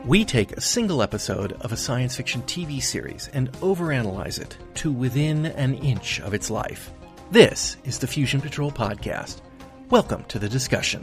We take a single episode of a science fiction TV series and overanalyze it to within an inch of its life. This is the Fusion Patrol Podcast. Welcome to the discussion.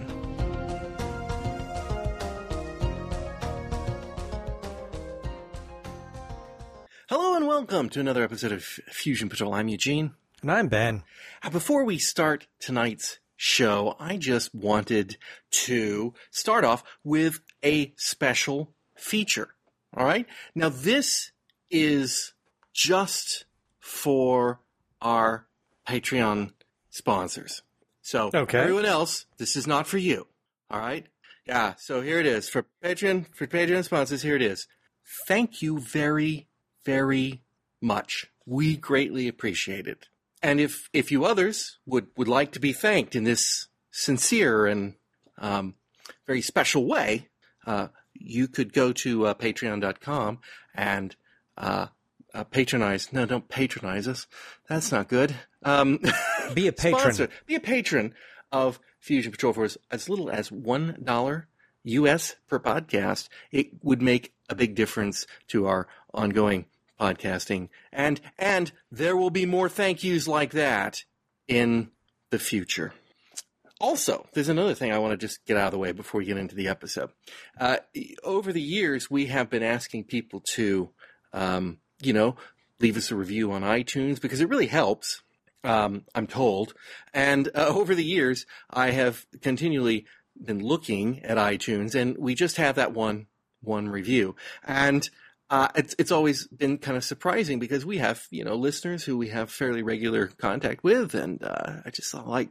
Hello and welcome to another episode of Fusion Patrol. I'm Eugene. And I'm Ben. Before we start tonight's show, I just wanted to start off with a special feature. All right? Now, this is just for our Patreon sponsors. So, Everyone else, this is not for you. All right? Yeah, so here it is. For Patreon sponsors, here it is. Thank you very, very much. We greatly appreciate it. And if you others would like to be thanked in this sincere and very special way, you could go to patreon.com and patronize. No, don't patronize us. That's not good. Be a patron. Be a patron of Fusion Patrol for as little as $1 US per podcast. It would make a big difference to our ongoing podcasting. And there will be more thank yous like that in the future. Also, there's another thing I want to just get out of the way before we get into the episode. Over the years, we have been asking people to, leave us a review on iTunes because it really helps, I'm told. And over the years, I have continually been looking at iTunes, and we just have that one review. And it's always been kind of surprising because we have, listeners who we have fairly regular contact with. And, I just thought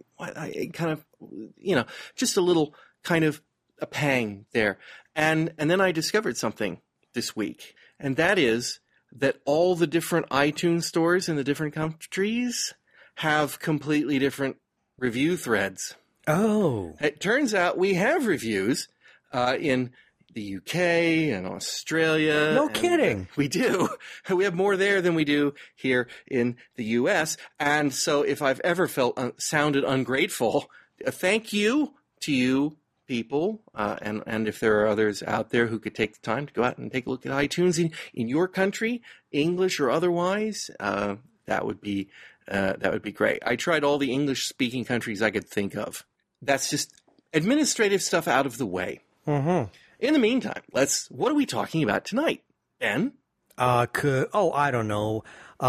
just a little kind of a pang there. And then I discovered something this week, and that is that all the different iTunes stores in the different countries have completely different review threads. Oh. It turns out we have reviews, in the UK and Australia. No kidding. We do. We have more there than we do here in the US. And so if I've ever sounded ungrateful, thank you to you people. And if there are others out there who could take the time to go out and take a look at iTunes in your country, English or otherwise, that would be great. I tried all the English speaking countries I could think of. That's just administrative stuff out of the way. Mm-hmm. In the meantime, what are we talking about tonight, Ben? I don't know.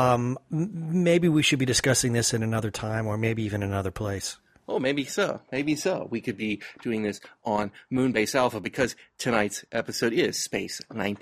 Maybe we should be discussing this in another time or maybe even another place. Oh, maybe so. Maybe so. We could be doing this on Moonbase Alpha because tonight's episode is Space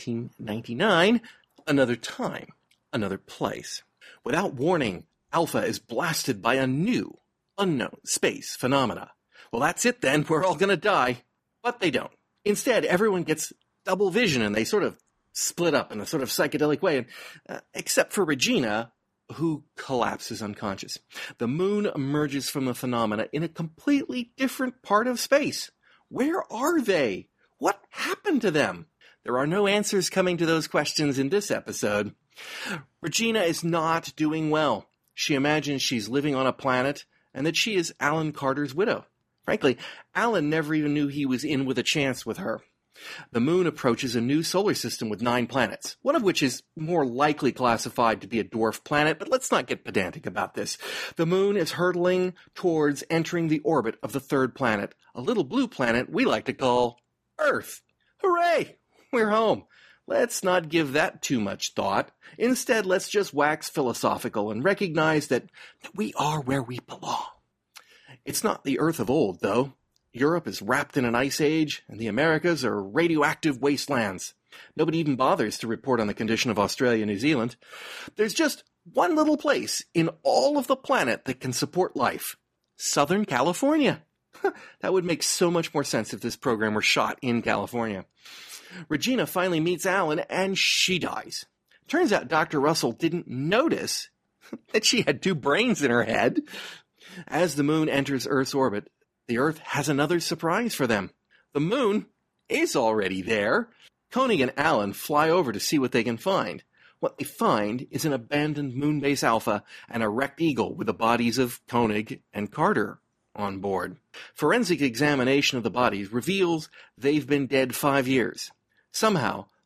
1999, another time, another place. Without warning, Alpha is blasted by a new, unknown space phenomena. Well, that's it then. We're all going to die. But they don't. Instead, everyone gets double vision, and they sort of split up in a sort of psychedelic way, and, except for Regina, who collapses unconscious. The moon emerges from the phenomena in a completely different part of space. Where are they? What happened to them? There are no answers coming to those questions in this episode. Regina is not doing well. She imagines she's living on a planet, and that she is Alan Carter's widow. Frankly, Alan never even knew he was in with a chance with her. The moon approaches a new solar system with 9 planets, one of which is more likely classified to be a dwarf planet, but let's not get pedantic about this. The moon is hurtling towards entering the orbit of the 3rd planet, a little blue planet we like to call Earth. Hooray! We're home. Let's not give that too much thought. Instead, let's just wax philosophical and recognize that we are where we belong. It's not the Earth of old, though. Europe is wrapped in an ice age, and the Americas are radioactive wastelands. Nobody even bothers to report on the condition of Australia and New Zealand. There's just one little place in all of the planet that can support life. Southern California. That would make so much more sense if this program were shot in California. Regina finally meets Alan, and she dies. Turns out Dr. Russell didn't notice that she had 2 brains in her head. As the moon enters Earth's orbit, the Earth has another surprise for them. The moon is already there. Koenig and Alan fly over to see what they can find. What they find is an abandoned Moonbase Alpha and a wrecked Eagle with the bodies of Koenig and Carter on board. Forensic examination of the bodies reveals they've been dead 5 years. Somehow,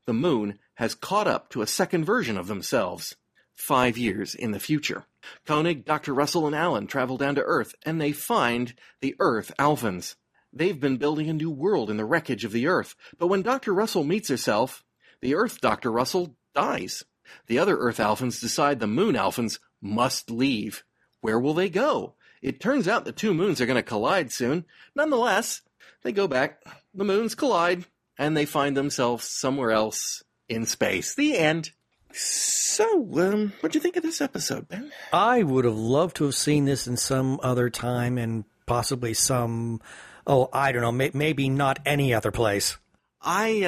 the moon has caught up to a second version of themselves, 5 years in the future. Koenig, Dr. Russell, and Alan travel down to Earth, and they find the Earth Alphans. They've been building a new world in the wreckage of the Earth, but when Dr. Russell meets herself, the Earth Dr. Russell dies. The other Earth Alphans decide the Moon Alphans must leave. Where will they go? It turns out the two moons are going to collide soon. Nonetheless, they go back, the moons collide, and they find themselves somewhere else in space. The end. So, what'd you think of this episode, Ben? I would have loved to have seen this in some other time and possibly some, I don't know, maybe not any other place. I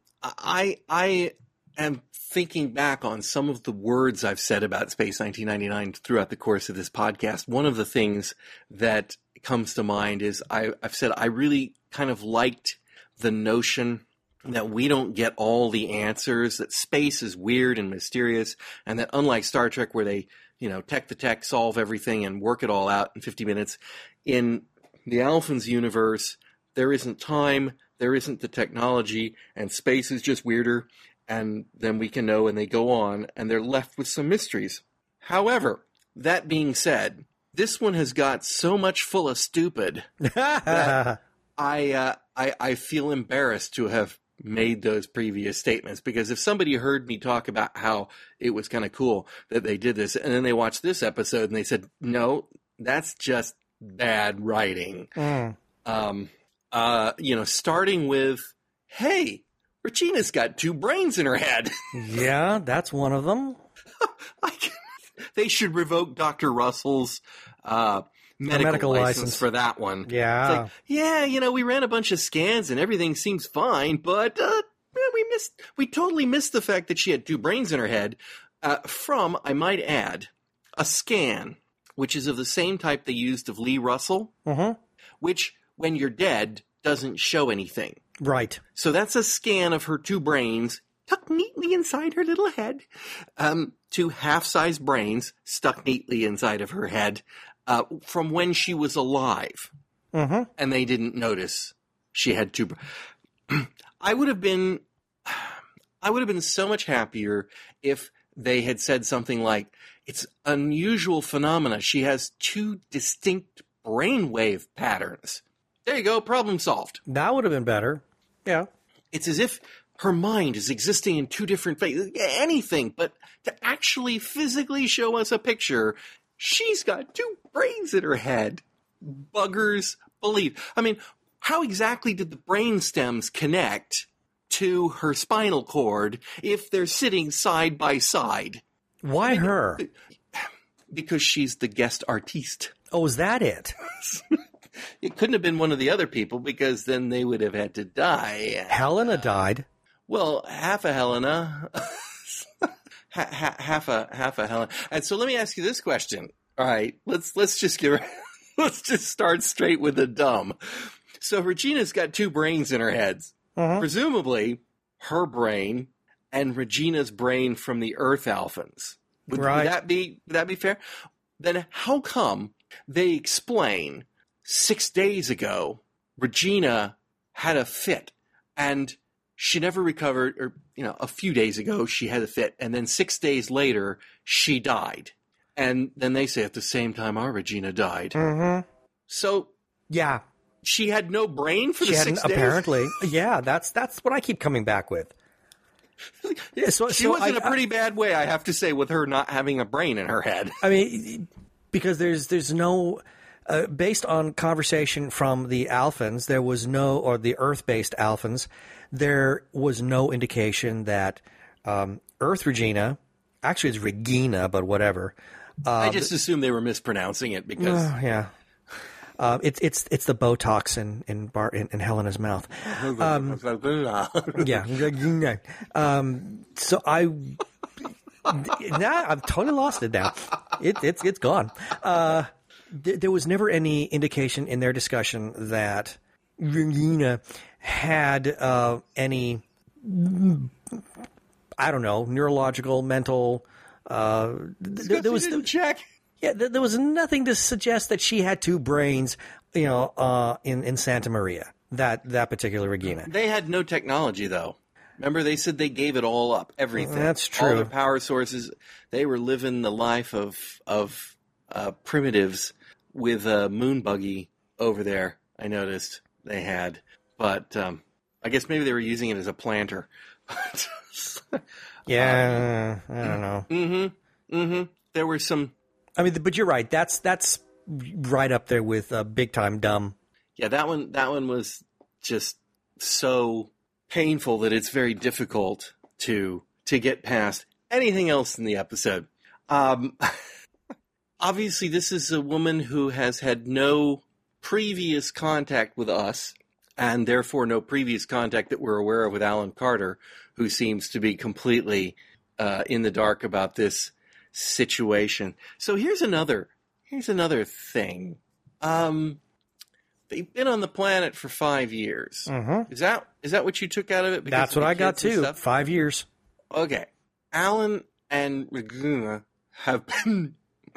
am thinking back on some of the words I've said about Space 1999 throughout the course of this podcast. One of the things that comes to mind is I've said I really kind of liked the notion that we don't get all the answers, that space is weird and mysterious, and that unlike Star Trek where they, tech the tech, solve everything and work it all out in 50 minutes, in the Alphans universe, there isn't time, there isn't the technology, and space is just weirder, and then we can know, and they go on, and they're left with some mysteries. However, that being said, this one has got so much full of stupid that I feel embarrassed to have made those previous statements, because if somebody heard me talk about how it was kind of cool that they did this, and then they watched this episode and they said, no, that's just bad writing. Starting with, hey, Regina's got two brains in her head. Yeah, that's one of them. They should revoke Dr. Russell's medical license for that one. Yeah. It's like, we ran a bunch of scans and everything seems fine, but we totally missed the fact that she had two brains in her head from, I might add, a scan, which is of the same type they used of Lee Russell, which, when you're dead, doesn't show anything. Right. So that's a scan of her two brains tucked neatly inside her little head. Two half-sized brains stuck neatly inside of her head from when she was alive. And they didn't notice she had two. I would have been so much happier if they had said something like, it's unusual phenomena. She has two distinct brainwave patterns. There you go, problem solved. That would have been better. Yeah. It's as if her mind is existing in two different phases. Anything, but to actually physically show us a picture, she's got two brains in her head. Buggers believe. I mean, how exactly did the brain stems connect to her spinal cord if they're sitting side by side? Why her? Because she's the guest artiste. Oh, is that it? It couldn't have been one of the other people, because then they would have had to die. Helena died. Well, half a Helena. half a Helena. And so let me ask you this question. All right, let's just start straight with the dumb. So Regina's got two brains in her heads. Presumably her brain and Regina's brain from the Earth Alphans. Would that be fair? Then how come they explain 6 days ago Regina had a fit and she never recovered, or a few days ago she had a fit, and then 6 days later she died, and then they say at the same time our Regina died. So yeah, she had no brain for the 6 days. Apparently, yeah. That's what I keep coming back with. She was in a pretty bad way, I have to say, with her not having a brain in her head. I mean, because there's no. Based on conversation from the Alphans, there was no, or the Earth-based Alphans, there was no indication that Earth Regina, actually it's Regina, but whatever. I just assumed they were mispronouncing it because yeah, it's the Botox in Helena's mouth. Yeah, Regina. So I've totally lost it now. It's gone. There was never any indication in their discussion that Regina had any, I don't know, neurological, mental. There was check. Yeah, there was nothing to suggest that she had two brains. In Santa Maria, that particular Regina. They had no technology, though. Remember, they said they gave it all up, everything. That's true. All their power sources. They were living the life of primitives with a moon buggy over there. I noticed they had, but I guess maybe they were using it as a planter. Yeah, I don't know. There were some. I mean, but you're right. That's right up there with Big Time Dumb. Yeah, that one was just so painful that it's very difficult to get past anything else in the episode. Obviously, this is a woman who has had no previous contact with us, and therefore no previous contact that we're aware of with Alan Carter, who seems to be completely in the dark about this situation. So here's another thing. They've been on the planet for 5 years. Mm-hmm. Is that what you took out of it? Because That's what I got too. 5 years. Okay. Alan and Regina have been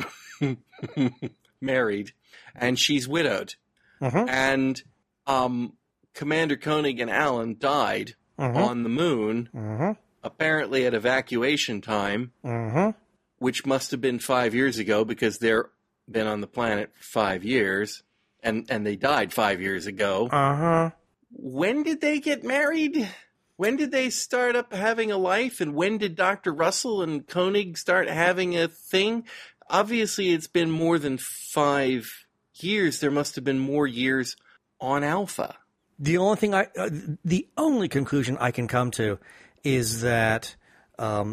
married, and she's widowed. Mm-hmm. And Commander Koenig and Alan died on the moon, apparently at evacuation time, which must have been 5 years ago because they're been on the planet for 5 years, and they died 5 years ago. When did they get married? When did they start up having a life? And when did Dr. Russell and Koenig start having a thing? Obviously, it's been more than 5 years. There must have been more years on Alpha. The only conclusion I can come to is that for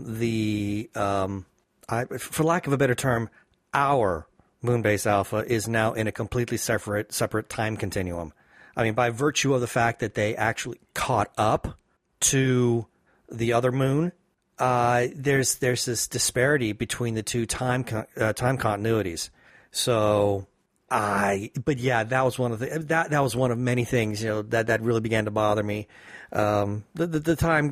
lack of a better term, our Moonbase Alpha is now in a completely separate time continuum. I mean, by virtue of the fact that they actually caught up to the other moon, there's this disparity between the two time continuities. So, but yeah, that was one of that was one of many things, that really began to bother me. The time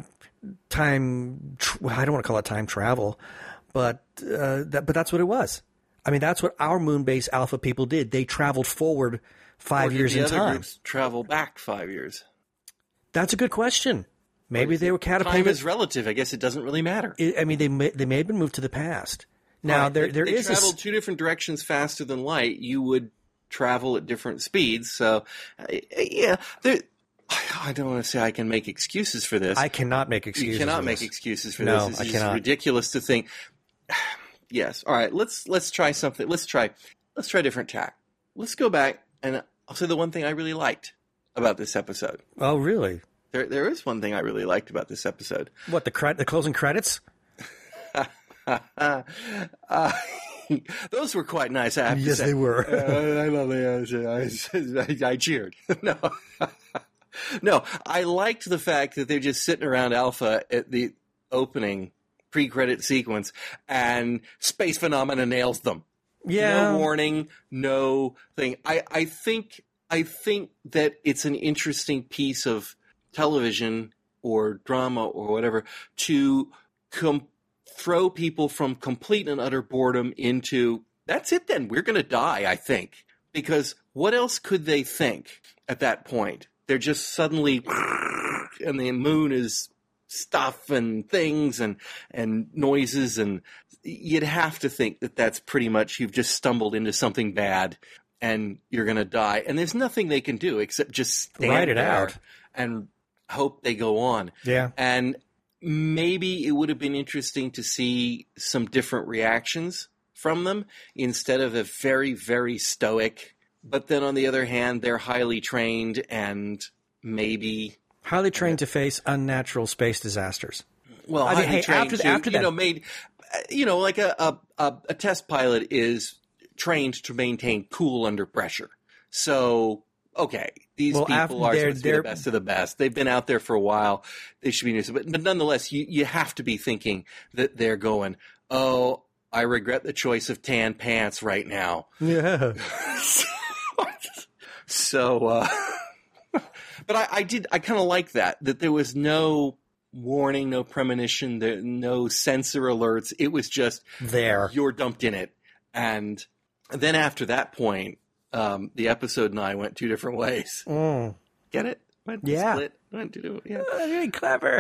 I don't want to call it time travel, but that's what it was. I mean, that's what our Moonbase Alpha people did. They traveled forward 5 years in time. The other groups travel back 5 years? That's a good question. Maybe they were catapulted. Time is relative. I guess it doesn't really matter. I mean, they may have been moved to the past. Now, right. They traveled two different directions faster than light. You would travel at different speeds. So, yeah, I don't want to say I can make excuses for this. I cannot make excuses. You cannot make excuses for this. It's just ridiculous to think. Yes. All right. Let's try something. Let's try a different tack. Let's go back, and I'll say the one thing I really liked about this episode. Oh, really? There is one thing I really liked about this episode. What, the closing credits? Those were quite nice, I have to say. Yes, they were. I love it. I cheered. No. No, I liked the fact that they're just sitting around Alpha at the opening pre-credit sequence, and Space Phenomena nails them. Yeah. No warning, no thing. I think that it's an interesting piece of television or drama or whatever to throw people from complete and utter boredom into, that's it then, we're going to die, I think. Because what else could they think at that point? They're just suddenly, and the moon is stuff and things and noises, and you'd have to think that that's pretty much, you've just stumbled into something bad and you're going to die. And there's nothing they can do except just stand there out and hope they go on. Yeah. And maybe it would have been interesting to see some different reactions from them instead of a very, very stoic. But then on the other hand, they're highly trained and maybe highly trained to face unnatural space disasters. Well, I mean, after that, made, like a test pilot is trained to maintain cool under pressure. So, okay, these people are supposed to be the best of the best. They've been out there for a while. They should be new. But nonetheless, you have to be thinking that they're going, oh, I regret the choice of tan pants right now. Yeah. So, but I kind of like that there was no warning, no premonition, no sensor alerts. It was just there. You're dumped in it. And then after that point, the episode and I went two different ways. Mm. Get it? Went to Yeah. split. Went to do it. Yeah. Very clever.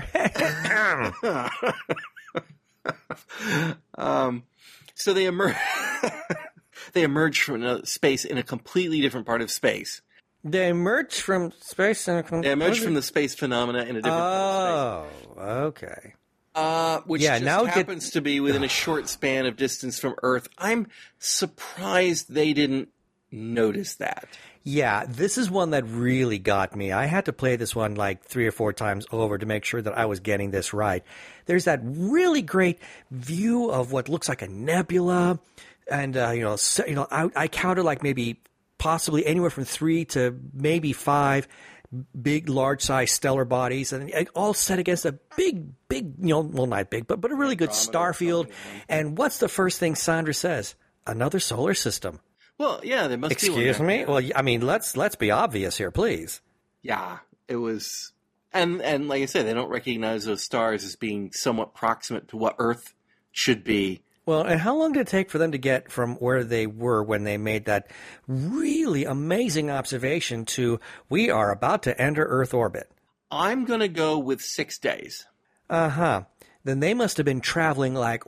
So they emerge. They emerge from space in a completely different part of space. They emerged from space. They emerge from the space phenomena in a different part of space. Oh, okay. Which Yeah, just now it happens to be within a short span of distance from Earth. I'm surprised they didn't notice that. Yeah, this is one that really got me. I had to play this one like 3 or 4 times over to make sure that I was getting this right. There's that really great view of what looks like a nebula, and I counted like maybe possibly anywhere from 3 to maybe 5 big, large-sized stellar bodies, and all set against a big, well, not big, but a really good star field. And what's the first thing Sandra says? Another solar system. Well, yeah, there must be one. Excuse me? Well, I mean, let's be obvious here, please. Yeah, it was, and like I said, they don't recognize those stars as being somewhat proximate to what Earth should be. Well, and how long did it take for them to get from where they were when they made that really amazing observation to we are about to enter Earth orbit? I'm going to go with 6 days. Uh-huh. Then they must have been traveling like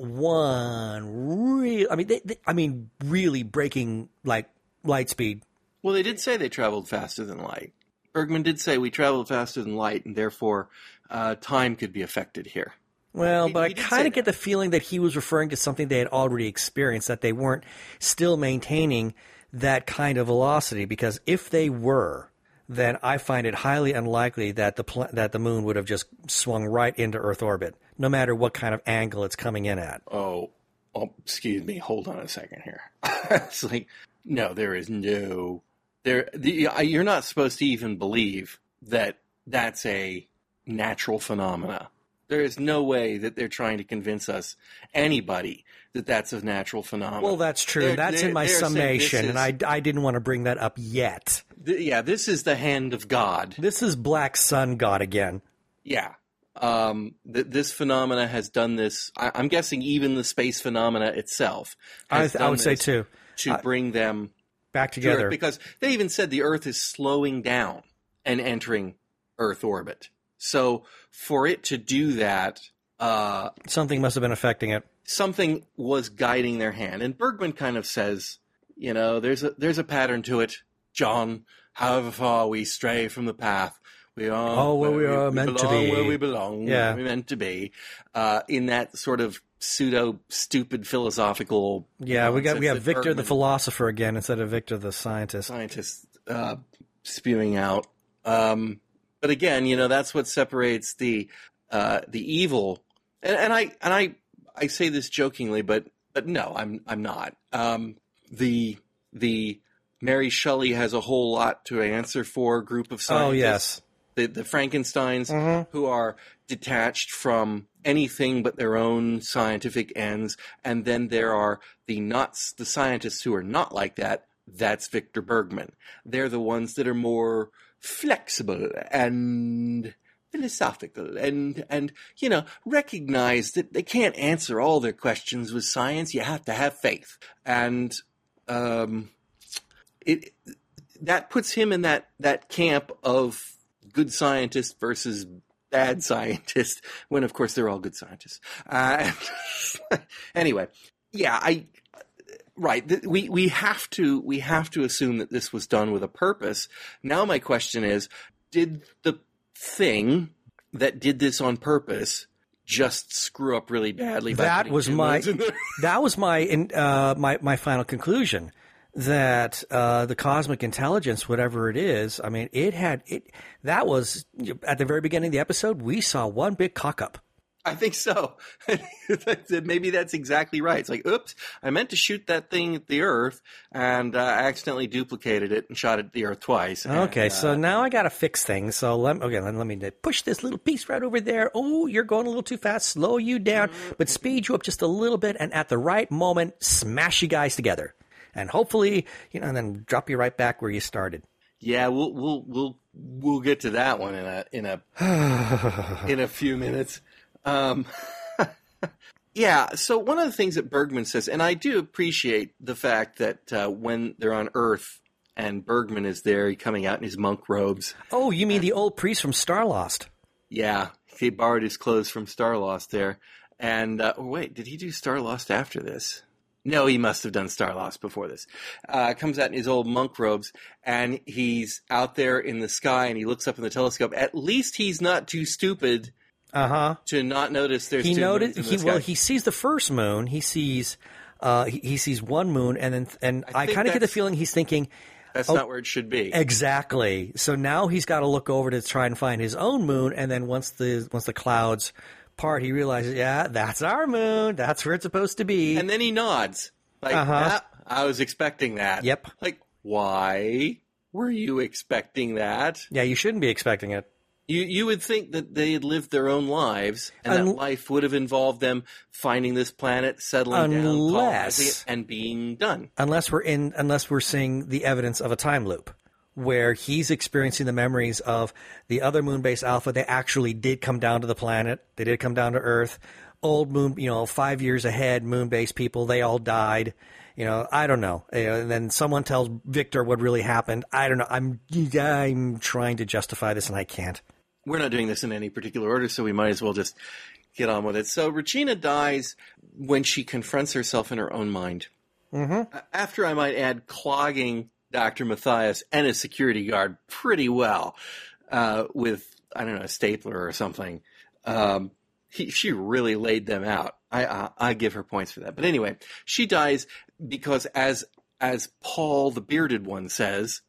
really breaking like light speed. Well, they did say they traveled faster than light. Bergman did say we traveled faster than light, and therefore time could be affected here. Well, but I he did kind say of get the feeling that he was referring to something they had already experienced, that they weren't still maintaining that kind of velocity, because if they were, then I find it highly unlikely that the moon would have just swung right into Earth orbit, no matter what kind of angle it's coming in at. Oh, excuse me. Hold on a second here. It's like, no, there is no... You're not supposed to even believe that that's a natural phenomena. There is no way that they're trying to convince us, anybody, that that's a natural phenomenon. Well, that's true. That's in my summation, and I didn't want to bring that up yet. This is the hand of God. This is Black Sun God again. Yeah. This phenomena has done this. I'm guessing even the space phenomena itself has I would say too. To bring them back together. Because they even said the Earth is slowing down and entering Earth orbit. So for it to do that, something must have been affecting it. Something was guiding their hand. And Bergman kind of says, there's a pattern to it, John. However far we stray from the path, we are where we are meant to be. Where we belong, yeah. where we're meant to be. In that sort of pseudo stupid philosophical. Yeah, we have Victor Bergman, the philosopher again instead of Victor the scientist. Spewing out. But again, that's what separates the evil, and I say this jokingly, but no, I'm not. The Mary Shelley has a whole lot to answer for group of scientists. Oh yes, the Frankensteins who are detached from anything but their own scientific ends, and then there are the scientists who are not like that. That's Victor Bergman. They're the ones that are more flexible and philosophical and recognize that they can't answer all their questions with science. You have to have faith. And that puts him in that camp of good scientist versus bad scientist, when of course they're all good scientists. Anyway, yeah, right. We have to assume that this was done with a purpose. Now my question is, did the thing that did this on purpose just screw up really badly? That was my final conclusion. That the cosmic intelligence, whatever it is, I mean, that was at the very beginning of the episode. We saw one big cock up. I think so. Maybe that's exactly right. It's like, oops, I meant to shoot that thing at the Earth, and I accidentally duplicated it and shot it at the Earth twice. Okay, so now I got to fix things. So let me push this little piece right over there. Oh, you're going a little too fast. Slow you down, but speed you up just a little bit, and at the right moment, smash you guys together, and hopefully, and then drop you right back where you started. Yeah, we'll get to that one in a few minutes. Yeah, so one of the things that Bergman says, and I do appreciate the fact that when they're on Earth and Bergman is there, coming out in his monk robes. Oh, you mean the old priest from Starlost? Yeah, he borrowed his clothes from Starlost there. And, wait, did he do Starlost after this? No, he must have done Starlost before this. Comes out in his old monk robes, and he's out there in the sky, and he looks up in the telescope. At least he's not too stupid to not notice there's two moons in the sky. Well, he sees the first moon. He sees he sees one moon, and I kind of get the feeling he's thinking, that's not where it should be. Exactly. So now he's got to look over to try and find his own moon, and then once the clouds part, he realizes, yeah, that's our moon. That's where it's supposed to be. And then he nods. Like, I was expecting that. Yep. Like, why were you expecting that? Yeah, you shouldn't be expecting it. You would think that they had lived their own lives, and that life would have involved them finding this planet, settling down, colonizing it, and being done. Unless we're seeing the evidence of a time loop, where he's experiencing the memories of the other Moonbase Alpha. They actually did come down to the planet. They did come down to Earth. Old moon, 5 years ahead, Moonbase people, they all died. I don't know. And then someone tells Victor what really happened. I don't know. I'm trying to justify this, and I can't. We're not doing this in any particular order, so we might as well just get on with it. So Regina dies when she confronts herself in her own mind. Mm-hmm. After, I might add, clogging Dr. Matthias and his security guard pretty well with, I don't know, a stapler or something. She really laid them out. I give her points for that. But anyway, she dies because, as Paul the bearded one says,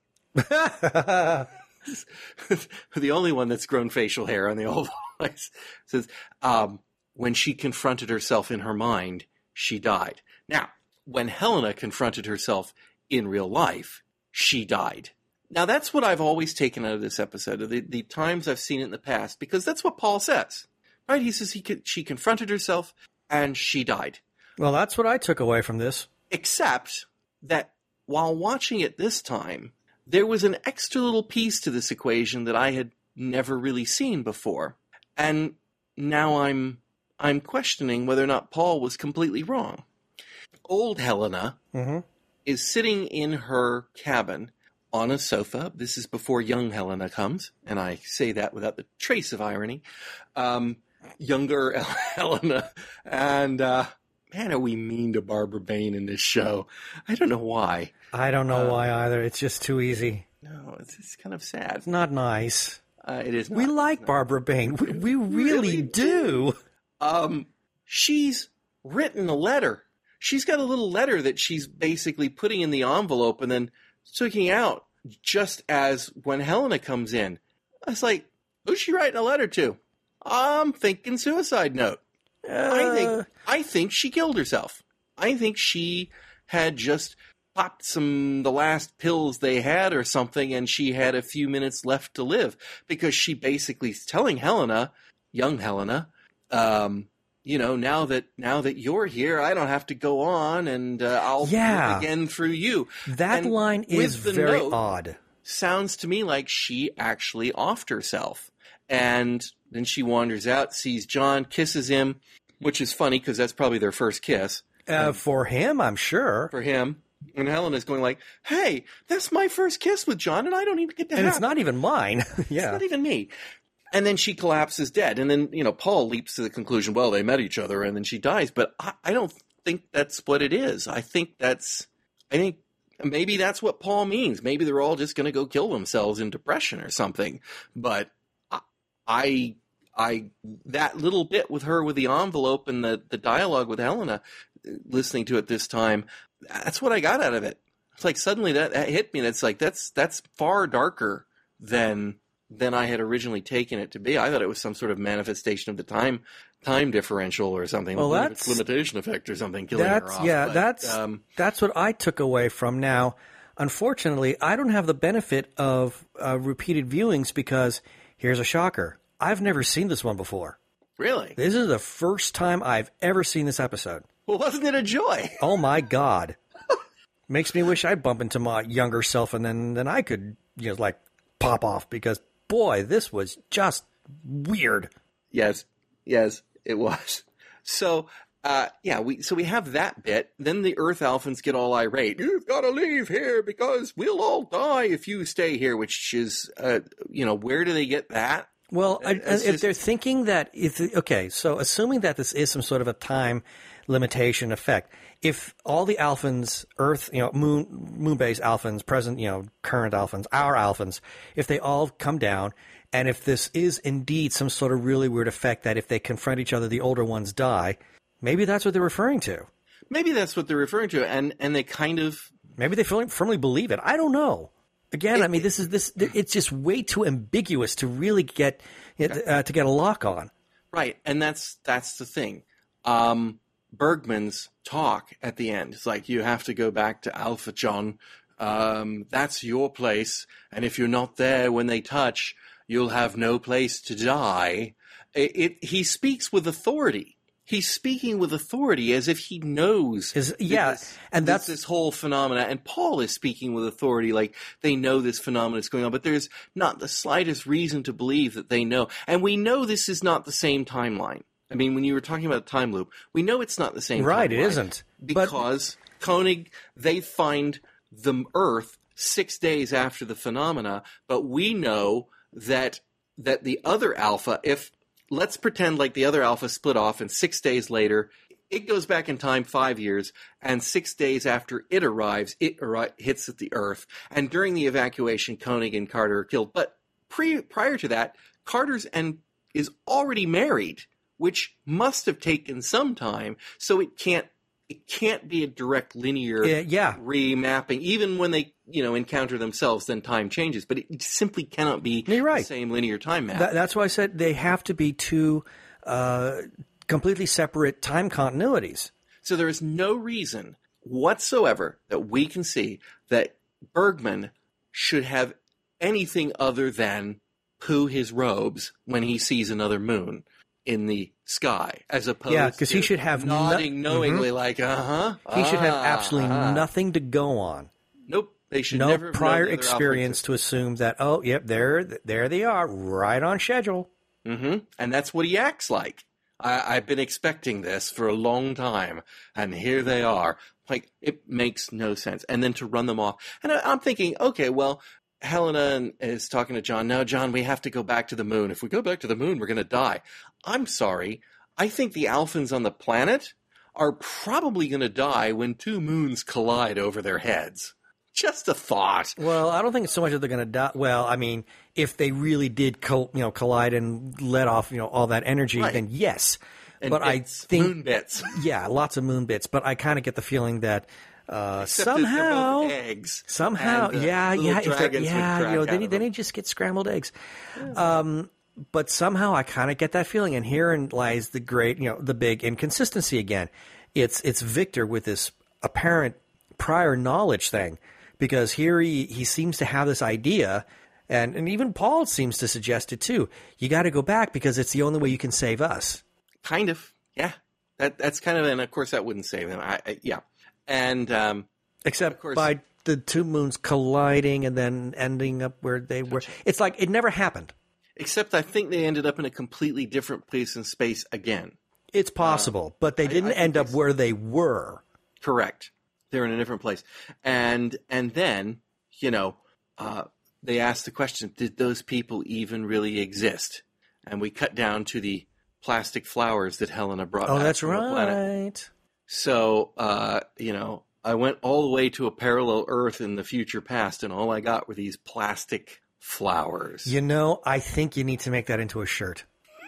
the only one that's grown facial hair on the whole place, says, when she confronted herself in her mind, she died. Now, when Helena confronted herself in real life, she died. Now, that's what I've always taken out of this episode, of the times I've seen it in the past, because that's what Paul says. Right? He says she confronted herself and she died. Well, that's what I took away from this. Except that while watching it this time, there was an extra little piece to this equation that I had never really seen before. And now I'm questioning whether or not Paul was completely wrong. Old Helena is sitting in her cabin on a sofa. This is before young Helena comes, and I say that without the trace of irony. Younger Helena, and man, are we mean to Barbara Bain in this show? I don't know why. I don't know why either. It's just too easy. No, it's kind of sad. It's not nice. It is not. We like Barbara Bain. We really do. She's written a letter. She's got a little letter that she's basically putting in the envelope and then taking out just as when Helena comes in. I was like, who's she writing a letter to? I'm thinking suicide note. I think she killed herself. I think she had just popped the last pills they had or something, and she had a few minutes left to live, because she basically is telling Helena, young Helena, now that you're here, I don't have to go on, and I'll live again through you. That line is very odd. Sounds to me like she actually offed herself. And then she wanders out, sees John, kisses him, which is funny because that's probably their first kiss. For him, I'm sure. For him. And Helena's going like, hey, that's my first kiss with John, and I don't even get to have it. And it's not even mine. Yeah. It's not even me. And then she collapses dead. And then, Paul leaps to the conclusion, well, they met each other, and then she dies. But I don't think that's what it is. I think maybe that's what Paul means. Maybe they're all just going to go kill themselves in depression or something. But I that little bit with her with the envelope and the dialogue with Helena, listening to it this time, that's what I got out of it. It's like suddenly that hit me. And it's like that's far darker than I had originally taken it to be. I thought it was some sort of manifestation of the time differential or something. Well, like that's limitation effect or something killing her off. Yeah, that's what I took away from. Now, unfortunately, I don't have the benefit of repeated viewings because here's a shocker. I've never seen this one before. Really? This is the first time I've ever seen this episode. Well, wasn't it a joy? Oh, my God. Makes me wish I'd bump into my younger self and then I could, pop off because, boy, this was just weird. Yes, it was. So, we have that bit. Then the Earth Alphans get all irate. You've got to leave here because we'll all die if you stay here. Which is, where do they get that? Well, if they're thinking that so assuming that this is some sort of a time limitation effect, if all the Alphans, Earth, moon-based Alphans, present, current Alphans, our Alphans, if they all come down, and if this is indeed some sort of really weird effect that if they confront each other, the older ones die, maybe that's what they're referring to. Maybe that's what they're referring to, and they kind of... Maybe they firmly believe it. I don't know. Again, it's just way too ambiguous to really get to get a lock on. Right, and that's the thing. Bergman's talk at the end, it's like, you have to go back to Alpha, John. That's your place, and if you're not there when they touch, you'll have no place to die. He speaks with authority. He's speaking with authority as if he knows. That's this whole phenomena. And Paul is speaking with authority, like they know this phenomenon is going on, but there's not the slightest reason to believe that they know. And we know this is not the same timeline. I mean, when you were talking about a time loop, we know it's not the same timeline. Right, it isn't. Because Koenig, they find the Earth 6 days after the phenomena, but we know that the other alpha, let's pretend like the other alpha split off, and 6 days later, it goes back in time 5 years, and 6 days after it arrives, hits at the Earth. And during the evacuation, Koenig and Carter are killed. But prior to that, Carter's is already married, which must have taken some time. So it can't be a direct linear remapping. Even when they encounter themselves, then time changes. But it simply cannot be the same linear time map. That's why I said they have to be two completely separate time continuities. So there is no reason whatsoever that we can see that Bergman should have anything other than poo his robes when he sees another moon in the sky, as opposed because he should have nodding knowingly, like, He should have absolutely nothing to go on. Nope. They should never have prior experience to assume that, there they are, right on schedule. Mm-hmm. And that's what he acts like. I've been expecting this for a long time, and here they are. Like, it makes no sense. And then to run them off. And I'm thinking, okay, well, Helena is talking to John. No, John, we have to go back to the moon. If we go back to the moon, we're going to die. I'm sorry. I think the Alphans on the planet are probably going to die when two moons collide over their heads. Just a thought. Well, I don't think it's so much that they're going to die. Well, I mean, if they really did collide and let off all that energy, then yes. And but bits, I think moon bits. Yeah, lots of moon bits. But I kind of get the feeling that somehow, eggs. Somehow, Then they just get scrambled eggs. But somehow I kind of get that feeling, and herein lies the great, the big inconsistency again. It's Victor with this apparent prior knowledge thing, because here he seems to have this idea, and even Paul seems to suggest it too. You got to go back because it's the only way you can save us. Kind of, yeah. That's kind of, and of course that wouldn't save them. And except of course, by the two moons colliding and then ending up where they were. It's like it never happened. Except I think they ended up in a completely different place in space again. It's possible, but they didn't end up where they were. Correct. They're in a different place. And then, they asked the question, did those people even really exist? And we cut down to the plastic flowers that Helena brought back that's from the planet. Right. So, I went all the way to a parallel Earth in the future past, and all I got were these plastic flowers. I think you need to make that into a shirt.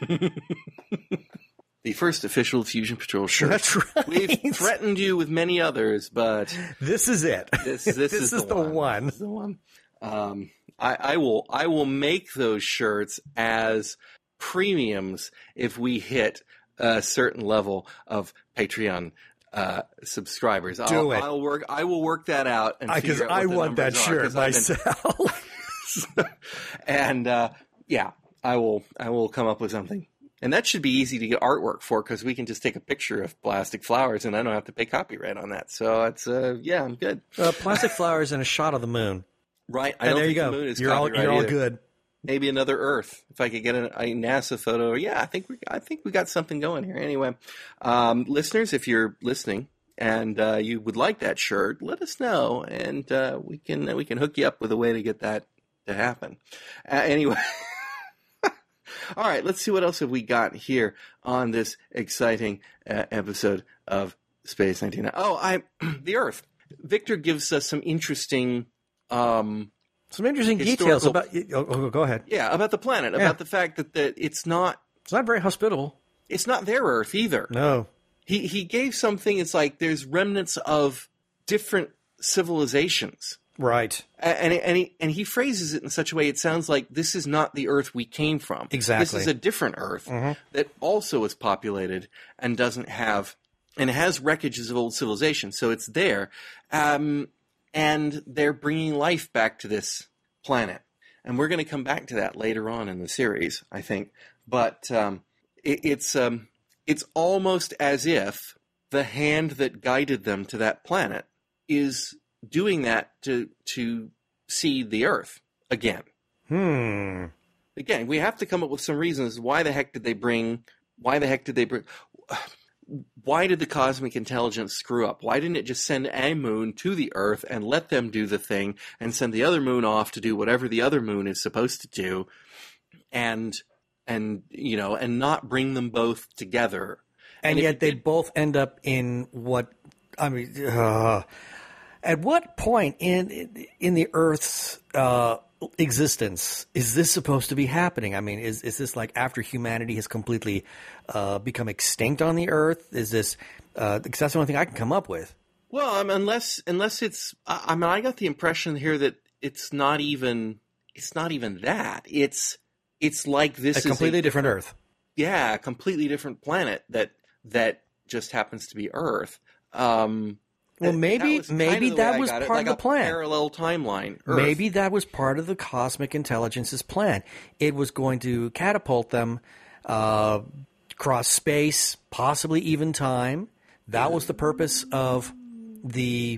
The first official Fusion Patrol shirt. That's right. We've threatened you with many others, but this is it. This is the one. This is the one. I will make those shirts as premiums if we hit a certain level of Patreon subscribers. I will work that out, and because I want that shirt myself. And I will come up with something. And that should be easy to get artwork for, because we can just take a picture of plastic flowers, and I don't have to pay copyright on that. So it's I'm good. Plastic flowers and a shot of the moon. Right. And there you go. You're all good. maybe another Earth. If I could get a NASA photo, yeah, I think we got something going here. Anyway, listeners, if you're listening and you would like that shirt, let us know, and we can hook you up with a way to get that to happen. Anyway. All right, let's see what else have we got here on this exciting episode of Space 99. Oh, the Earth. Victor gives us some interesting details about. Oh, go ahead. Yeah, about the planet, about the fact that it's not very hospitable. It's not their Earth either. No. He gave something. It's like there's remnants of different civilizations. Right. And he phrases it in such a way it sounds like this is not the Earth we came from. Exactly. This is a different Earth that also is populated and doesn't have, and has wreckages of old civilization. So it's there. And they're bringing life back to this planet. And we're going to come back to that later on in the series, I think. But it's almost as if the hand that guided them to that planet is doing that to see the Earth again. Again, we have to come up with some reasons. Why the heck did they bring? Why did the cosmic intelligence screw up? Why didn't it just send a moon to the Earth and let them do the thing, and send the other moon off to do whatever the other moon is supposed to do, and not bring them both together? And yet they both end up in what I mean. At what point in the Earth's existence is this supposed to be happening? I mean, is this like after humanity has completely become extinct on the Earth? Is this because that's the only thing I can come up with? Well, unless it's, I got the impression here that it's not even that. It's like this is a completely different Earth. Yeah, a completely different planet that just happens to be Earth. Well, maybe that was part of the plan. Parallel timeline. Earth. Maybe that was part of the cosmic intelligence's plan. It was going to catapult them across space, possibly even time. That was the purpose of the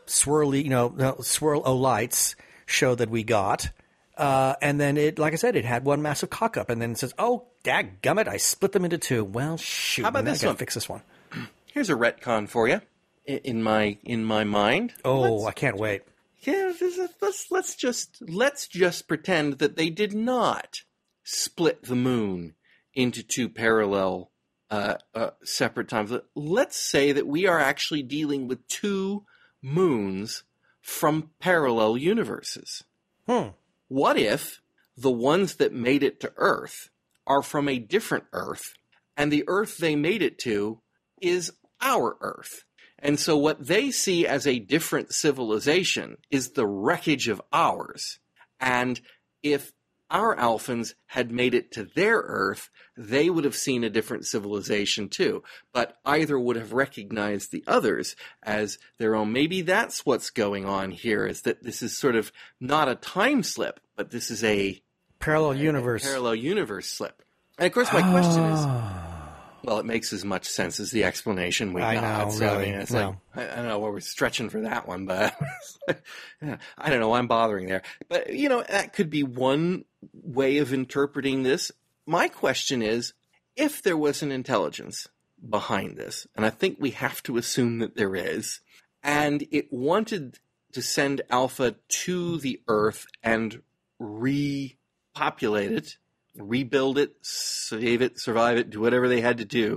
swirl-o-lights show that we got. And then it, like I said, it had one massive cock up, and then it says, "Oh, dadgummit, I split them into two." Well, shoot, how about this I one? Gotta fix this one. Here's a retcon for you. In my mind. Oh, I can't wait. Yeah, let's just pretend that they did not split the moon into two parallel separate times. Let's say that we are actually dealing with two moons from parallel universes. What if the ones that made it to Earth are from a different Earth, and the Earth they made it to is our Earth? And so what they see as a different civilization is the wreckage of ours. And if our Alphans had made it to their Earth, they would have seen a different civilization too. But either would have recognized the others as their own. Maybe that's what's going on here, is that this is sort of not a time slip, but this is a parallel universe slip. And of course my question is, well, it makes as much sense as the explanation we got. I know, so, really. It's like, I don't know, we're stretching for that one, but I don't know why I'm bothering there. But, that could be one way of interpreting this. My question is, if there was an intelligence behind this, and I think we have to assume that there is, and it wanted to send Alpha to the Earth and repopulate it, rebuild it, save it, survive it, do whatever they had to do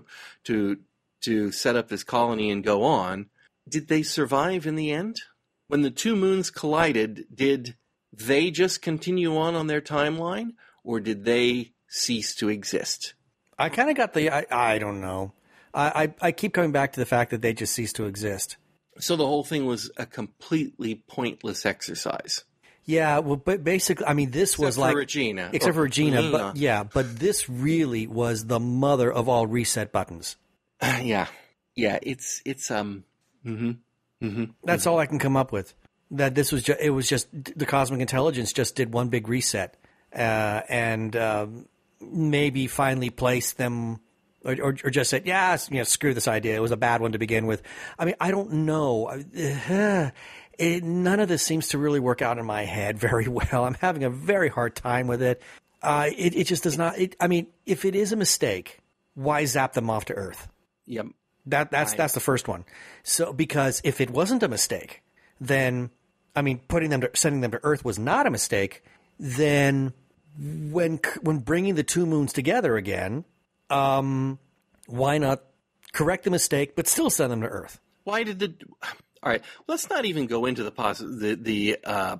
to set up this colony and go on. Did they survive in the end? When the two moons collided, did they just continue on their timeline, or did they cease to exist? I kind of got I don't know. I keep coming back to the fact that they just ceased to exist. So the whole thing was a completely pointless exercise. Yeah, well, but basically, I mean, this was like Regina. Except for Regina, but this really was the mother of all reset buttons. Yeah, it's That's all I can come up with. That this was just the cosmic intelligence just did one big reset, and maybe finally placed them, or just said, yeah, screw this idea. It was a bad one to begin with. I mean, I don't know. None of this seems to really work out in my head very well. I'm having a very hard time with it. It just does not. I mean, if it is a mistake, why zap them off to Earth? Yep. That's the first one. So because if it wasn't a mistake, then I mean, sending them to Earth was not a mistake. Then when bringing the two moons together again, why not correct the mistake but still send them to Earth? Why did all right, let's not even go into the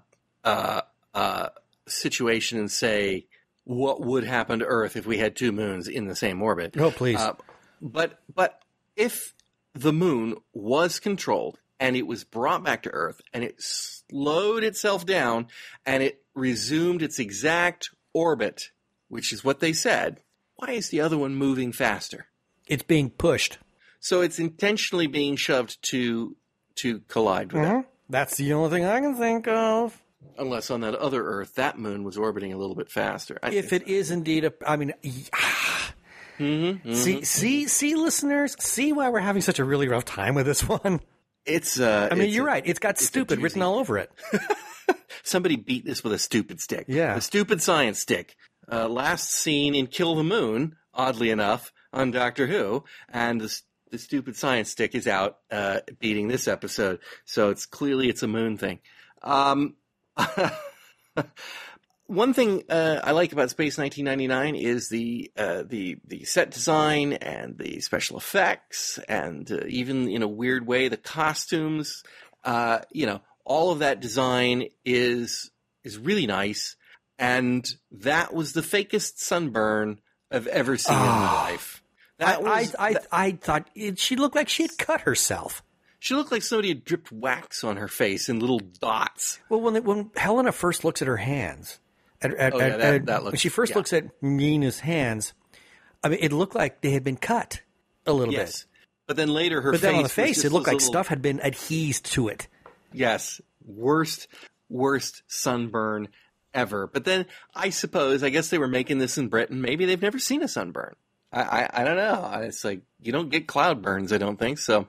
situation and say what would happen to Earth if we had two moons in the same orbit. Oh, please. But if the moon was controlled and it was brought back to Earth and it slowed itself down and it resumed its exact orbit, which is what they said, why is the other one moving faster? It's being pushed. So it's intentionally being shoved to collide with it. That's the only thing I can think of. Unless on that other Earth, that moon was orbiting a little bit faster. If it is indeed See, listeners, see why we're having such a really rough time with this one. It's. You're right. It's got stupid written all over it. Somebody beat this with a stupid stick. Yeah, a stupid science stick. Last seen in Kill the Moon, oddly enough, on Doctor Who, and the stupid science stick is out beating this episode. So it's a moon thing. One thing I like about Space 1999 is the set design and the special effects, and even in a weird way the costumes. All of that design is really nice, and that was the fakest sunburn I've ever seen in my life. I thought she looked like she had cut herself. She looked like somebody had dripped wax on her face in little dots. Well, when Helena first looks at her hands, when she first looks at Nina's hands, I mean, it looked like they had been cut a little bit. But then later her face. But then on the face, it looked like stuff had been adhesed to it. Yes, worst sunburn ever. But then I guess they were making this in Britain. Maybe they've never seen a sunburn. I don't know. It's like you don't get cloud burns. I don't think so.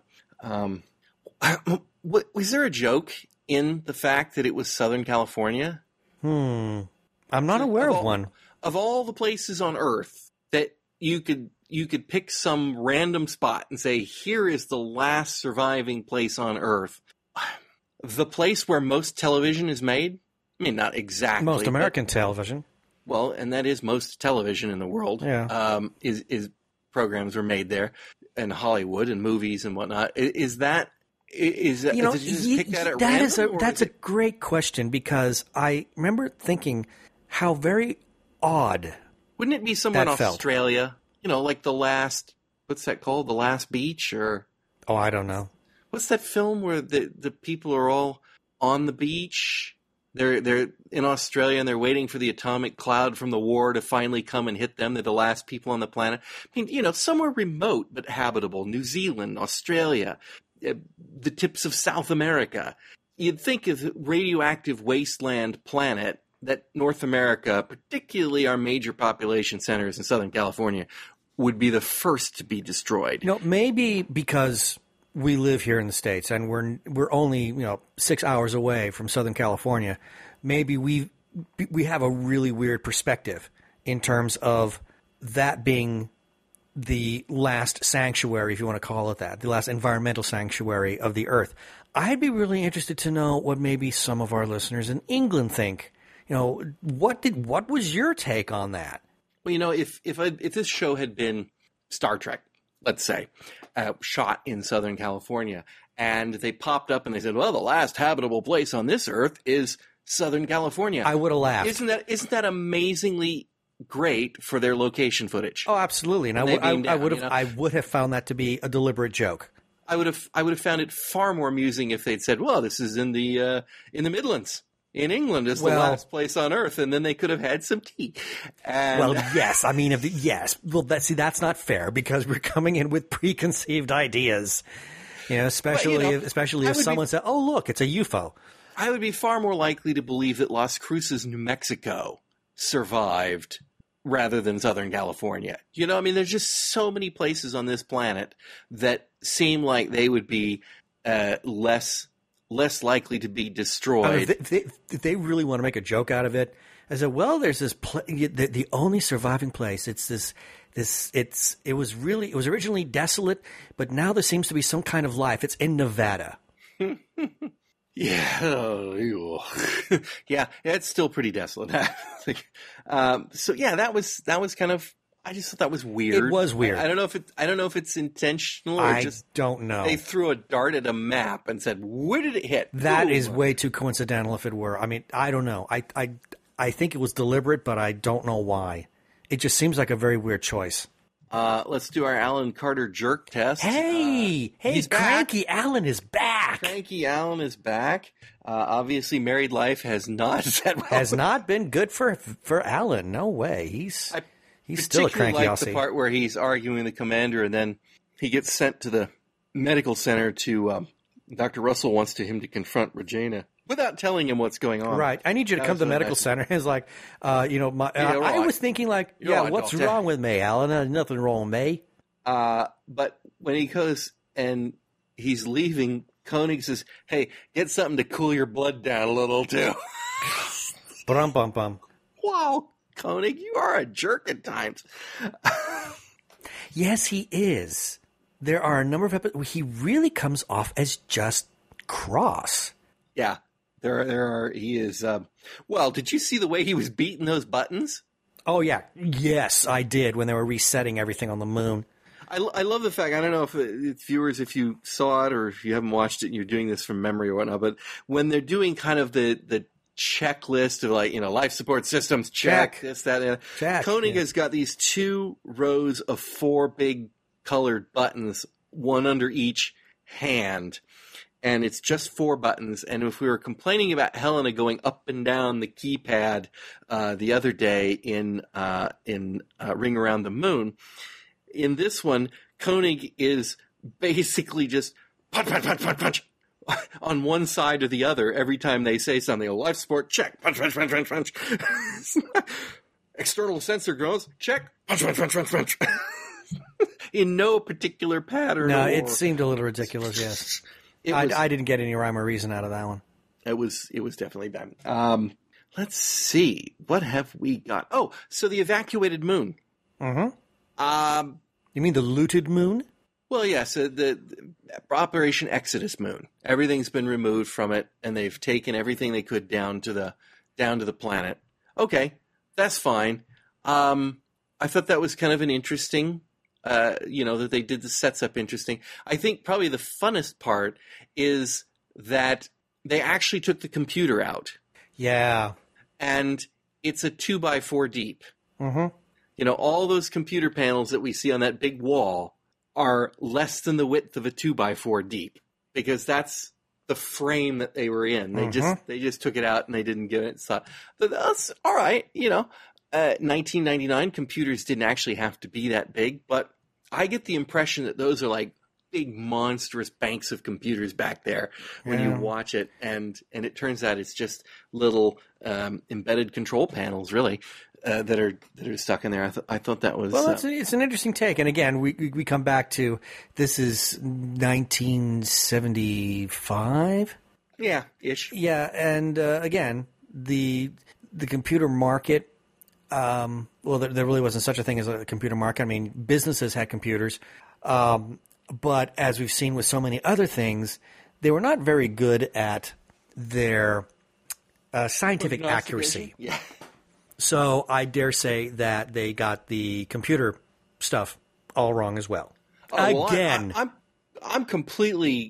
Was there a joke in the fact that it was Southern California? I'm not aware of one. Of all the places on Earth that you could pick some random spot and say, here is the last surviving place on Earth. The place where most television is made? I mean, not exactly. Most American television. Well, and that is most television in the world. Yeah. Is programs were made there, and Hollywood and movies and whatnot. Is that did you just pick that at random? That's a great question, because I remember thinking how very odd. Wouldn't it be somewhere in Australia? Like the last, what's that called? The Last Beach, or? Oh, I don't know. What's that film where the people are all on the beach? They're in Australia and they're waiting for the atomic cloud from the war to finally come and hit them. They're the last people on the planet. I mean, somewhere remote but habitable. New Zealand, Australia, the tips of South America. You'd think of radioactive wasteland planet that North America, particularly our major population centers in Southern California, would be the first to be destroyed. Maybe because we live here in the States and we're only 6 hours away from Southern California. Maybe we have a really weird perspective in terms of that being the last sanctuary, if you want to call it that, the last environmental sanctuary of the Earth. I'd be really interested to know what maybe some of our listeners in England think. What was your take on that? Well, if this show had been Star Trek, let's say, shot in Southern California, and they popped up and they said, well, the last habitable place on this Earth is Southern California, I would have laughed. Isn't that amazingly great for their location footage? Oh, absolutely. And I would have found that to be a deliberate joke. I would have found it far more amusing if they'd said, well, this is in the Midlands. In England is the last place on Earth, and then they could have had some tea. And yes. I mean, yes. Well, that's not fair, because we're coming in with preconceived ideas. Especially if someone said, "Oh, look, it's a UFO." I would be far more likely to believe that Las Cruces, New Mexico, survived rather than Southern California. There's just so many places on this planet that seem like they would be less less likely to be destroyed. If they really want to make a joke out of it, I said, well, there's this the only surviving place. It's it was originally desolate, but now there seems to be some kind of life. It's in Nevada. Yeah, yeah, it's still pretty desolate. So yeah, that was kind of. I just thought that was weird. It was weird. I don't know if it's intentional or I don't know. They threw a dart at a map and said, "Where did it hit?" That is way too coincidental. If it were, I mean, I don't know. I think it was deliberate, but I don't know why. It just seems like a very weird choice. Let's do our Alan Carter jerk test. Hey, he's Cranky back. Alan is back. Cranky Alan is back. Obviously, married life has not been good for Alan. No way. He's still a cranky like Aussie. The part where he's arguing the commander, and then he gets sent to the medical center to Dr. Russell wants him to confront Regina without telling him what's going on. Right. I need you to come to the medical center. It's like, I was thinking like, what's wrong with me, Alan? There's nothing wrong with me. But when he goes and he's leaving, Koenig says, hey, get something to cool your blood down a little, too. Bum. Wow, Koenig, you are a jerk at times. Yes, he is. There are a number of episodes where he really comes off as just cross. Yeah. There are. He is. Well, did you see the way he was beating those buttons? Oh yeah, yes, I did when they were resetting everything on the moon. I love the fact. I don't know if viewers, if you saw it or if you haven't watched it and you're doing this from memory or whatnot, but when they're doing kind of the checklist of like life support systems, check this, that, and check. Koenig has got these 2 rows of 4 big colored buttons, one under each hand. And it's just 4 buttons. And if we were complaining about Helena going up and down the keypad the other day in Ring Around the Moon, in this one, Koenig is basically just punch on one side or the other every time they say something. A life support, check, punch. External sensor goes, check, punch. In no particular pattern. No, it seemed a little ridiculous, yes. I didn't get any rhyme or reason out of that one. It was definitely bad. Let's see. What have we got? Oh, so the evacuated moon. Mm-hmm. You mean the looted moon? Well, yes. The Operation Exodus moon. Everything's been removed from it, and they've taken everything they could down to the planet. Okay, that's fine. I thought that was kind of an interesting. That they did the sets up interesting. I think probably the funnest part is that they actually took the computer out. Yeah. And it's a 2x4 deep. Mm-hmm. All those computer panels that we see on that big wall are less than the width of a 2x4 deep because that's the frame that they were in. They just took it out and they didn't give it. So that's all right. 1999 computers didn't actually have to be that big, but I get the impression that those are like big monstrous banks of computers back there when you watch it, and it turns out it's just little embedded control panels really that are stuck in there. I thought that was it's an interesting take, and again we come back to this is 1975. Yeah, ish. Yeah, and again the computer market. Well, there really wasn't such a thing as a computer market. I mean, businesses had computers, but as we've seen with so many other things, they were not very good at their scientific accuracy. Yeah. So I dare say that they got the computer stuff all wrong as well. Again, I'm completely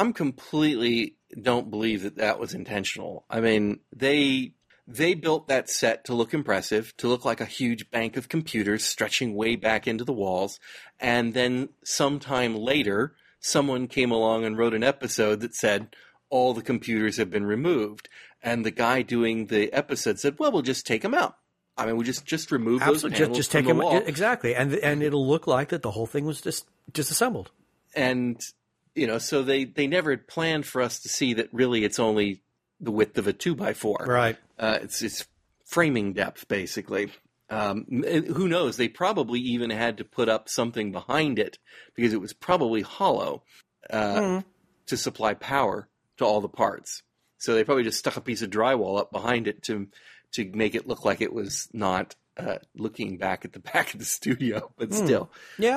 don't believe that was intentional. I mean, they built that set to look impressive, to look like a huge bank of computers stretching way back into the walls. And then sometime later, someone came along and wrote an episode that said, all the computers have been removed. And the guy doing the episode said, well, we'll just take them out. I mean, we just remove those panels just from take the them wall. Exactly. And it'll look like that the whole thing was just disassembled. And, so they never had planned for us to see that really it's only the width of a 2x4. Right. It's framing depth, basically. Who knows? They probably even had to put up something behind it because it was probably hollow to supply power to all the parts. So they probably just stuck a piece of drywall up behind it to make it look like it was not looking back at the back of the studio, but still.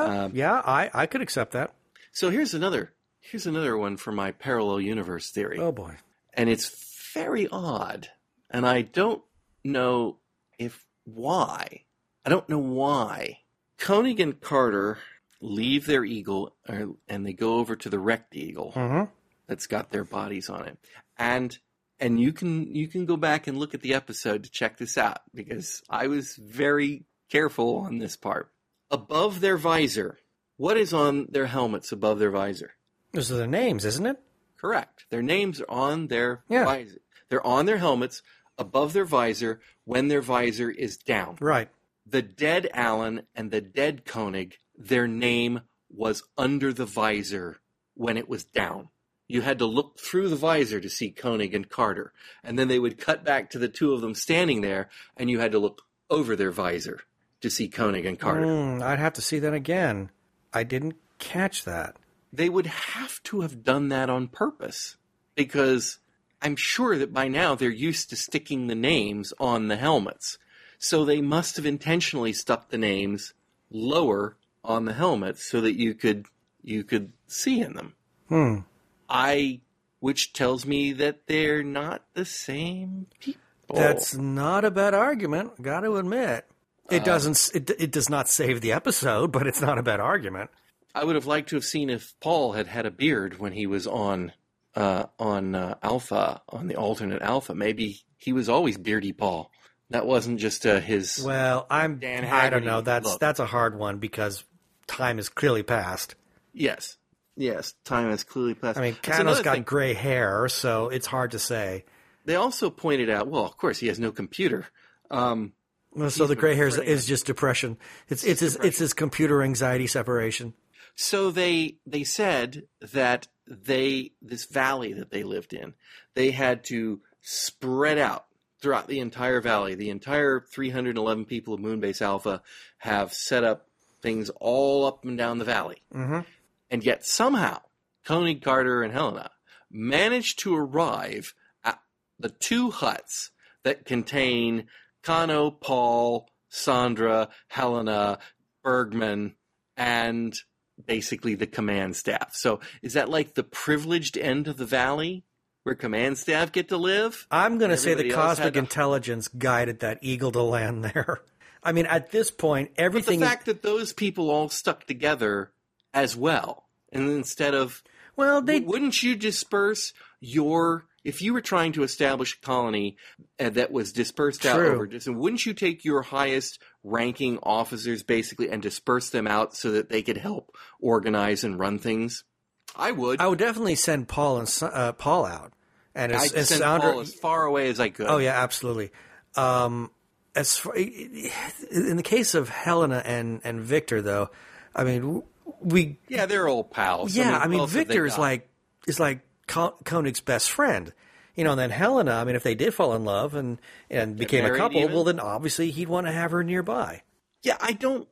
I could accept that. So here's another one for my parallel universe theory. Oh boy. And it's very odd. And I don't know why. I don't know why. Koenig and Carter leave their Eagle and they go over to the wrecked Eagle that's got their bodies on it. And you can go back and look at the episode to check this out, because I was very careful on this part. Above their visor, what is on their helmets above their visor? Those are their names, isn't it? Correct. Their names are on their visor. They're on their helmets above their visor when their visor is down. Right. The dead Allen and the dead Koenig, their name was under the visor when it was down. You had to look through the visor to see Koenig and Carter. And then they would cut back to the two of them standing there, and you had to look over their visor to see Koenig and Carter. I'd have to see that again. I didn't catch that. They would have to have done that on purpose, because I'm sure that by now they're used to sticking the names on the helmets. So they must have intentionally stuck the names lower on the helmets so that you could see in them. Which tells me that they're not the same people. That's not a bad argument, got to admit. It does not save the episode, but it's not a bad argument. I would have liked to have seen if Paul had a beard when he was on Alpha, on the alternate Alpha. Maybe he was always Beardy Paul. That wasn't just his. Well, I don't know. That's a hard one because time has clearly passed. Yes, time has clearly passed. I mean, Cano's got gray hair, so it's hard to say. They also pointed out, well, of course, he has no computer. So the gray hair is just depression. It's his computer anxiety separation. So they said that this valley that they lived in, they had to spread out throughout the entire valley. The entire 311 people of Moonbase Alpha have set up things all up and down the valley. Mm-hmm. And yet somehow Koenig, Carter, and Helena managed to arrive at the two huts that contain Kano, Paul, Sandra, Helena, Bergman, and basically the command staff. So is that like the privileged end of the valley where command staff get to live? I'm going to say the cosmic intelligence guided that Eagle to land there. I mean, at this point, everything... But the fact that those people all stuck together as well, and instead of... Well, wouldn't you disperse your... If you were trying to establish a colony that was dispersed out over distance, wouldn't you take your highest ranking officers basically and disperse them out so that they could help organize and run things? I would. I would definitely send Paul out, and I'd send Sandra, Paul as far away as I could. Oh yeah, absolutely. In the case of Helena and Victor, though, I mean, they're old pals. Yeah, I mean Victor is like Koenig's best friend, and then Helena. I mean, if they did fall in love and became a couple, well, then obviously he'd want to have her nearby. Yeah, I don't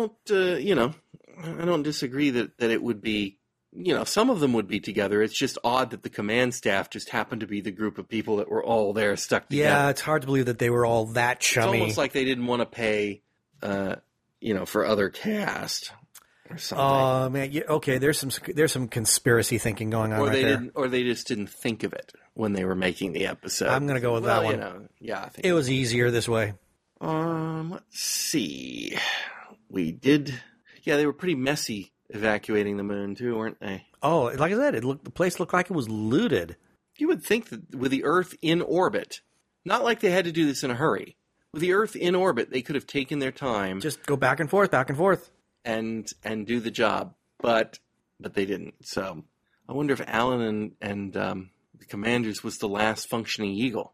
disagree that it would be. Some of them would be together. It's just odd that the command staff just happened to be the group of people that were all there stuck together. Yeah, it's hard to believe that they were all that chummy. It's almost like they didn't want to pay, for other cast or something. Oh man, okay. There's some conspiracy thinking going on there. Or they just didn't think of it when they were making the episode. I'm going to go with that one. I think it was easier this way. Let's see. We did. Yeah, they were pretty messy. Evacuating the moon too, weren't they? Oh, like I said, the place looked like it was looted. You would think that with the Earth in orbit, not like they had to do this in a hurry. With the Earth in orbit, they could have taken their time, just go back and forth, and do the job. But they didn't. So I wonder if Alan and the Commanders was the last functioning Eagle.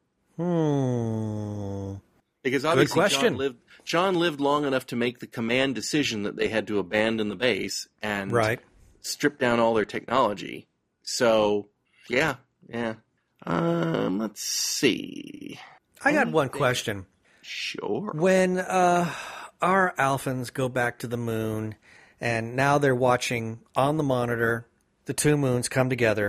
Because obviously good question. John lived long enough to make the command decision that they had to abandon the base and strip down all their technology. So, yeah. Let's see. I got one question. Sure. When our Alphans go back to the moon, and now they're watching on the monitor the two moons come together,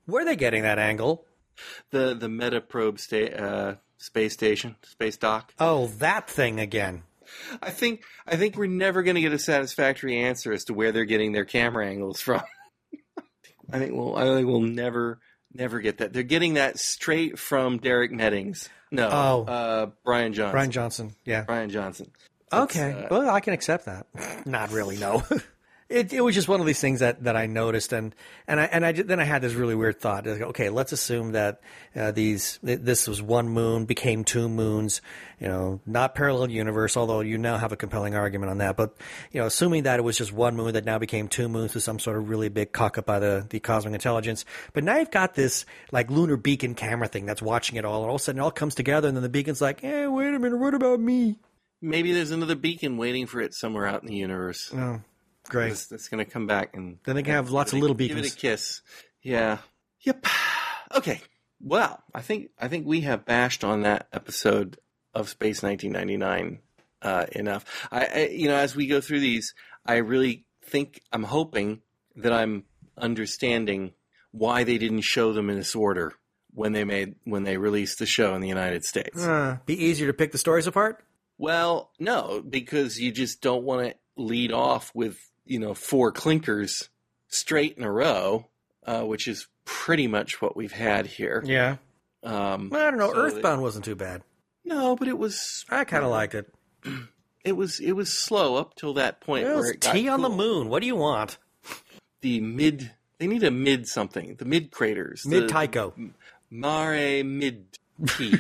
Where are they getting that angle? The Metaprobe space station, space dock. Oh, that thing again. I think we're never going to get a satisfactory answer as to where they're getting their camera angles from. I think we'll never get that. They're getting that straight from Derek Meddings. No, Brian Johnson. Brian Johnson, yeah. Brian Johnson. Okay, well, I can accept that. Not really, no. It was just one of these things that I noticed, and then I had this really weird thought. Okay, let's assume that this was one moon, became two moons, not parallel universe, although you now have a compelling argument on that. But assuming that it was just one moon that now became two moons with some sort of really big cock up by the cosmic intelligence. But now you've got this like lunar beacon camera thing that's watching it all, and all of a sudden it all comes together, and then the beacon's like, wait a minute, what about me? Maybe there's another beacon waiting for it somewhere out in the universe. Oh. Great. That's going to come back and then they can have lots of little beacons. Give it a kiss. Yeah. Yep. Okay. Well, I think we have bashed on that episode of Space 1999 enough. I as we go through these, I really think I'm hoping that I'm understanding why they didn't show them in this order when they released the show in the United States. Be easier to pick the stories apart? Well, no, because you just don't want to lead off with 4 clinkers straight in a row, which is pretty much what we've had here. Yeah. I don't know. So Earthbound wasn't too bad. No, but it was. I kind of liked it. It was slow up till that point where it got tea on cool. the moon. What do you want? They need a mid something. The mid craters. Mid Tycho. Mare mid T.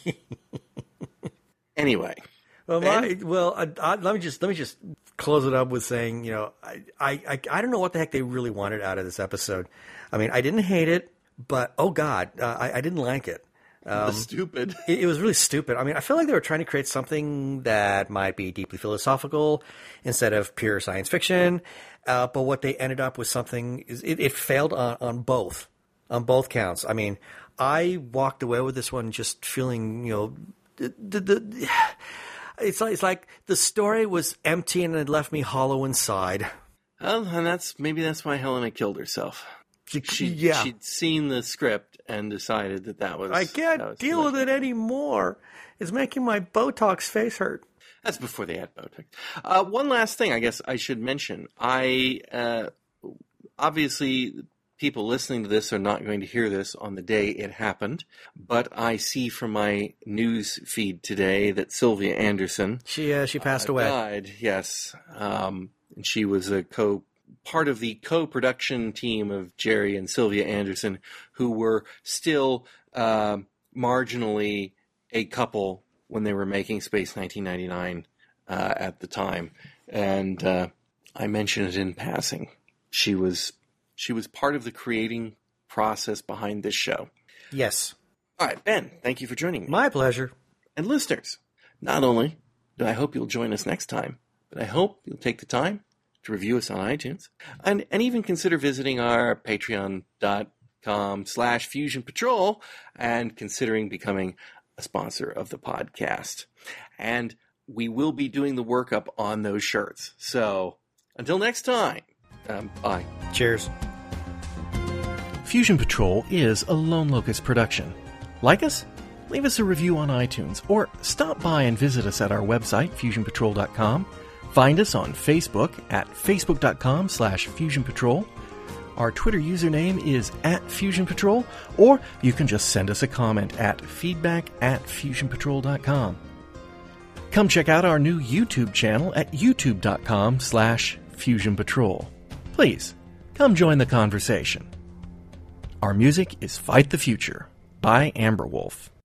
Anyway. Well, let me just close it up with saying, I don't know what the heck they really wanted out of this episode. I mean, I didn't hate it, but oh god, I didn't like it. It was stupid. It was really stupid. I mean, I feel like they were trying to create something that might be deeply philosophical instead of pure science fiction. But what they ended up with something is it failed on both counts. I mean, I walked away with this one just feeling, It's like the story was empty and it left me hollow inside. Well, and that's why Helena killed herself. She'd seen the script and decided that was. I can't deal with it anymore. It's making my Botox face hurt. That's before they had Botox. One last thing, I guess I should mention. Obviously, people listening to this are not going to hear this on the day it happened, but I see from my news feed today that Sylvia Anderson she passed away. Died, yes, and she was part of the co-production team of Jerry and Sylvia Anderson, who were still marginally a couple when they were making Space 1999 at the time, and I mention it in passing. She was part of the creating process behind this show. Yes. All right, Ben, thank you for joining me. My pleasure. And listeners, not only do I hope you'll join us next time, but I hope you'll take the time to review us on iTunes and even consider visiting our patreon.com/Fusion Patrol and considering becoming a sponsor of the podcast. And we will be doing the workup on those shirts. So until next time, bye. Cheers. Fusion Patrol is a Lone Locust production. Like us? Leave us a review on iTunes or stop by and visit us at our website, fusionpatrol.com. Find us on Facebook at facebook.com/FusionPatrol. Our Twitter username is @FusionPatrol, or you can just send us a comment at feedback@FusionPatrol.com. Come check out our new YouTube channel at youtube.com/FusionPatrol. Please, come join the conversation. Our music is Fight the Future by Amber Wolf.